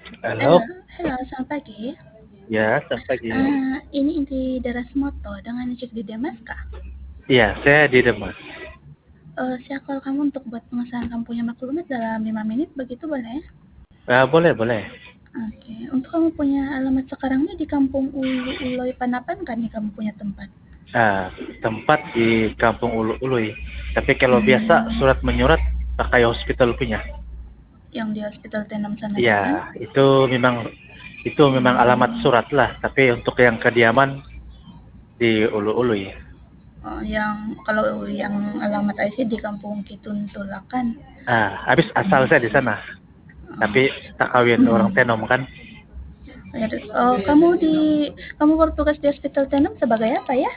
Halo, Halo, halo, selamat pagi. ya, selamat pagi. Ini Inti Darasmoto dengan Cik di Demas kah? Iya, saya di Demak. Saya call kamu untuk buat pengesahan kamu punya maklumat dalam 5 menit, begitu boleh? Boleh, boleh. Oke, untuk kamu punya alamat sekarang nih di Kampung Ulu Uloy Panapan kan nih kamu punya tempat? Ah, tempat di Kampung Ulu Ului. Tapi kalau biasa Hmm, surat menyurat pakai hospital punya. yang di Hospital Tenam sana Iya, itu kan? itu memang alamat Hmm, surat lah. Tapi untuk yang kediaman di Ulu Ului. yang kalau yang alamat IC di Kampung Kitun Tulakan. Habis asal saya di sana. Tapi tak kawin orang Hmm. Tenom kan. Oh, kamu bertugas di Hospital Tenam sebagai apa ya?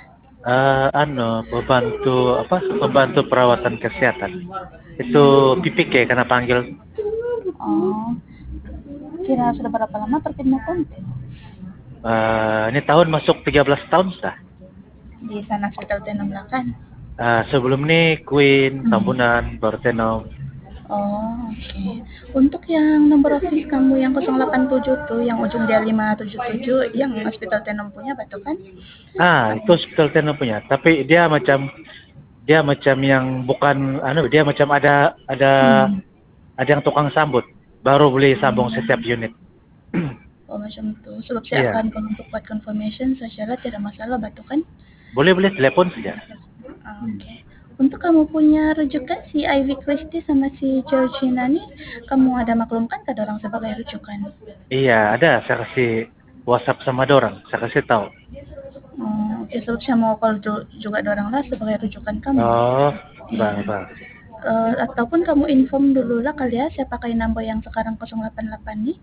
Pembantu perawatan kesehatan. Itu PPK karena panggil. Oh, kira sudah berapa lama terpindah konten Ini tahun masuk 13 tahun sudah. di sana Hospital Tenam Lakan? Sebelum ini Queen, Hmm. Tambunan, Bartenom. Oh, oke. Untuk yang nomor office kamu yang 087 tuh, yang ujung dia 577, yang Hospital Tenam punya batu kan? Itu hospital Tenom punya. Tapi dia macam yang bukan, dia macam Hmm. ada yang tukang sambut. Baru boleh sambung setiap Hmm. unit. Oh, macam tuh. Sebab saya Iya, akan kalau untuk buat confirmation, saya syarat tidak masalah batu kan? boleh boleh telepon saja. Oke. Untuk kamu punya rujukan si Ivy Christie sama si Georgina nih, kamu ada maklumkan ke orang sebagai rujukan? Iya, ada. Saya kasih WhatsApp sama dorang. Saya kasih tahu. Oke, sebab saya mau call juga orang lah sebagai rujukan kamu. Oh, Iya. bang, bang. Ataupun kamu inform dulu lah kali ya, saya pakai nomor yang sekarang 088 nih.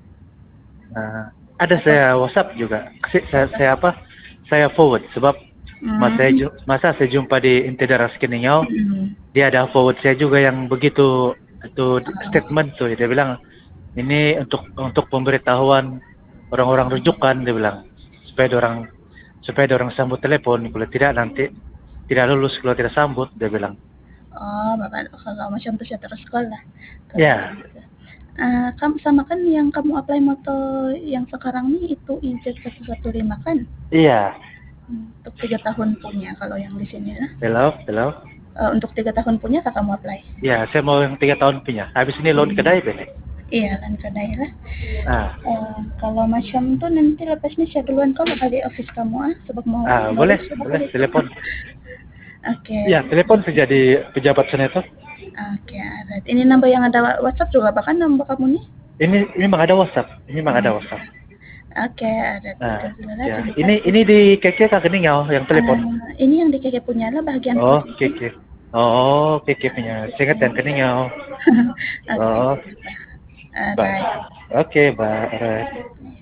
Nah, ada Atau, saya WhatsApp juga. Saya apa? Saya forward sebab hmm, masa saya jumpa di Intedara Skiningau, hmm, dia ada forward saya juga yang begitu itu oh, statement tuh. Dia bilang ini untuk pemberitahuan orang-orang rujukan, dia bilang supaya orang sambut telepon, kalau tidak nanti tidak lulus kalau tidak sambut, dia bilang. oh, bapak kalau macam itu saya terus call lah. Kalau Ya, gitu. Kamu sama kan yang kamu apply moto yang sekarang nih itu IZ115 kan? iya. Untuk 3 tahun punya kalau yang di sini lah. Hello, hello. Untuk 3 tahun punya kak kamu apply? Ya, saya mau yang 3 tahun punya. Habis ini loan Hmm. kedai bener. Iya kan kedai lah. Ah, Kalau macam tuh nanti lepasnya saya duluan kalau kali office kamu sebab mau mau boleh, reach boleh kali itu. telepon. Oke. Ya, telepon saja di pejabat senator. Oke, alright. Ini nambah yang ada WhatsApp juga bahkan nambah kamu nih? Ini memang ada WhatsApp. Ini memang ada Hmm. WhatsApp. Oke, ada Nah, itu segala ya. terima Ini kasih. di KK Kak Keningau yang telepon. Ini yang di KK punya lah bagian Oh, posisi. KK. Oh, KK punya. Saya ingat yang Keningau. Oke, Oh, gitu. baik. Alright. Oke, baik.